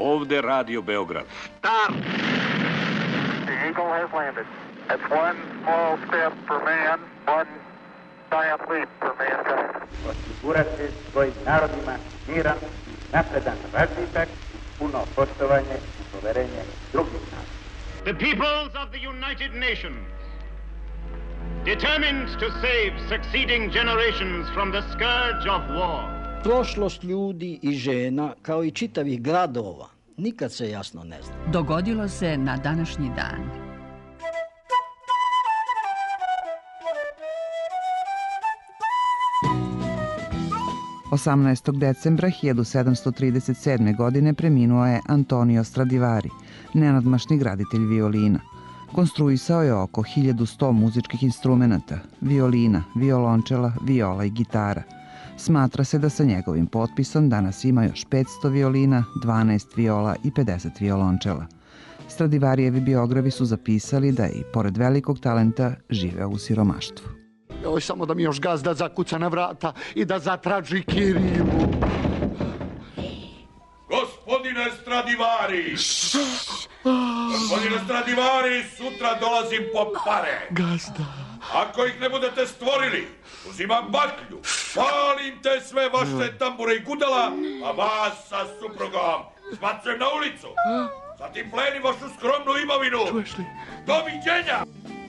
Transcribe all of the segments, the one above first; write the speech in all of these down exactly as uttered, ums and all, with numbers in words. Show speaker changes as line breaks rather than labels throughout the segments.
Ovde Radio Beograd.
Start! The Eagle has landed. That's one small step for man, one giant leap for mankind.
Osigurati svojim narodima miran, napredan razvitak, puno poštovanje i poverenje drugih naroda.
The peoples of the United Nations, determined to save succeeding generations from the scourge of war.
Prošlost ljudi i žena, kao i čitavih gradova, nikad se jasno ne zna.
Dogodilo se na današnji dan.
osamnaestog decembra hiljadu sedamsto trideset sedme. godine preminuo je Antonio Stradivari, nenadmašni graditelj violina. Konstruisao je oko hiljadu sto muzičkih instrumenata, violina, violončela, viola i gitara. Smatra se da sa njegovim potpisom danas ima još petsto violina, dvanaest viola i pedeset violončela. Stradivarijevi biografi su zapisali da je i pored velikog talenta živeo u siromaštvu.
Joj, samo da mi još gazda zakuca na vrata i da zatraži kiriju.
Gospodine Stradivari! Gospodine Stradivari, sutra dolazim po pare.
Gazda.
Ako ih ne budete stvorili, uzimam baklju, palim te sve vaše tambure i gudala, a vas sa suprugom sbacujem na ulicu. Zatim plenim vašu skromnu imovinu.
Čuješ li?
Doviđenja!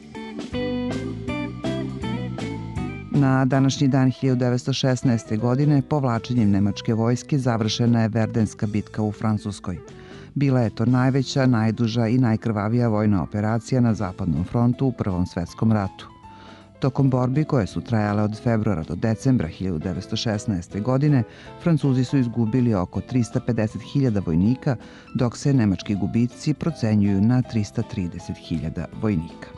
Na današnji dan hiljadu devetsto šesnaeste. godine povlačenjem nemačke vojske završena je Verdenska bitka u Francuskoj. Bila je to najveća, najduža i najkrvavija vojna operacija na Zapadnom frontu u Prvom svetskom ratu. Tokom borbi koje su trajale od februara do decembra hiljadu devetsto šesnaeste. godine, Francuzi su izgubili oko trista pedeset hiljada vojnika, dok se nemački gubici procenjuju na trista trideset hiljada vojnika.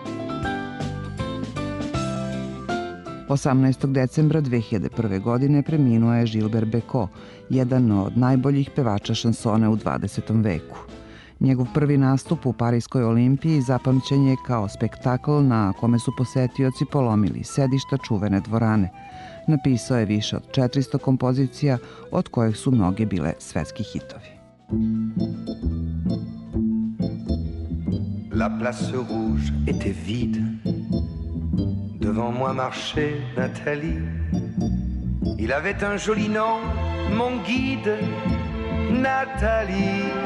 osamnaestog decembra dve hiljade prve. godine preminuo je Gilbert Bécaud, jedan od najboljih pevača šansone u dvadesetom veku. Njegov prvi nastup u Parijskoj olimpiji zapamćen je kao spektakl na kome su posetioci polomili sedišta čuvene dvorane. Napisao je više od četiristo kompozicija, od kojih su mnoge bile svetski hitovi.
La place rouge était vide. Devant moi marchait Nathalie. Il avait un joli nom, mon guide, Nathalie.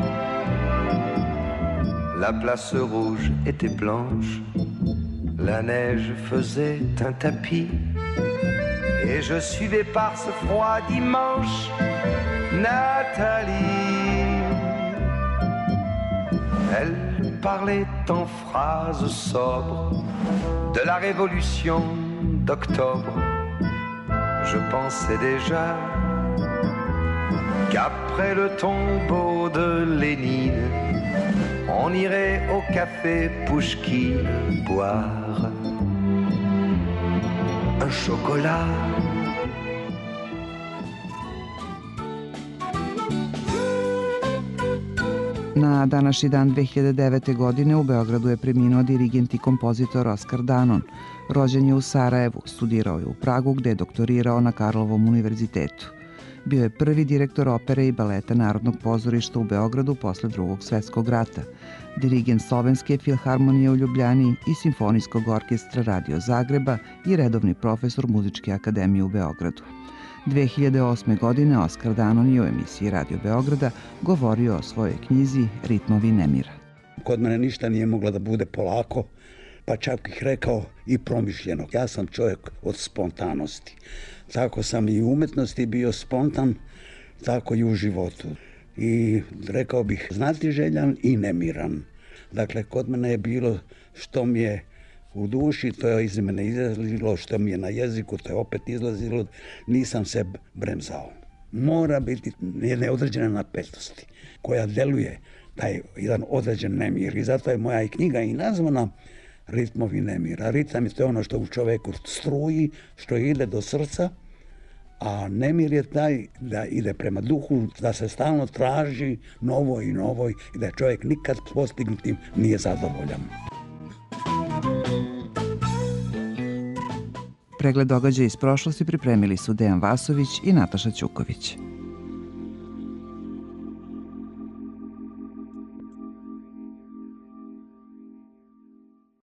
La place rouge était blanche, la neige faisait un tapis, et je suivais par ce froid dimanche Nathalie. Elle parlait en phrases sobres de la révolution d'octobre. Je pensais déjà qu'après le tombeau de Lénine, on irait au café Pouchkine boire un chocolat.
Na današnji dan dve hiljade devete. godine u Beogradu je preminuo dirigent i kompozitor Oskar Danon. Rođen je u Sarajevu, studirao je u Pragu gde je doktorirao na Karlovom univerzitetu. Bio je prvi direktor opere i baleta Narodnog pozorišta u Beogradu posle Drugog svetskog rata, dirigent Slovenske filharmonije u Ljubljani i Simfonijskog orkestra Radio Zagreba i redovni profesor Muzičke akademije u Beogradu. dve hiljade osme. godine Oskar Danon je u emisiji Radio Beograda govorio o svojoj knjizi Ritmovi nemira.
Kod mene ništa nije moglo da bude polako, pa čak ih rekao i promišljeno. Ja sam čovjek od spontanosti. Tako sam i u umetnosti bio spontan, tako i u životu. I rekao bih znatiželjan i nemiran. Dakle, kod mene je bilo što mi je u duši, to je iz mene izlazilo, što mi je na jeziku, to je opet izlazilo, nisam se bremzao. Mora biti jedne određene napetosti koja deluje taj jedan određen nemir i zato je moja i knjiga i nazvana Ritmovi nemira. Ritam je to ono što u čoveku struji, što ide do srca, a nemir je taj da ide prema duhu, da se stalno traži novo i novo i da čovjek nikad postignutim nije zadovoljan.
Pregled događaja iz prošlosti pripremili su Dejan Vasović i Nataša Ćuković.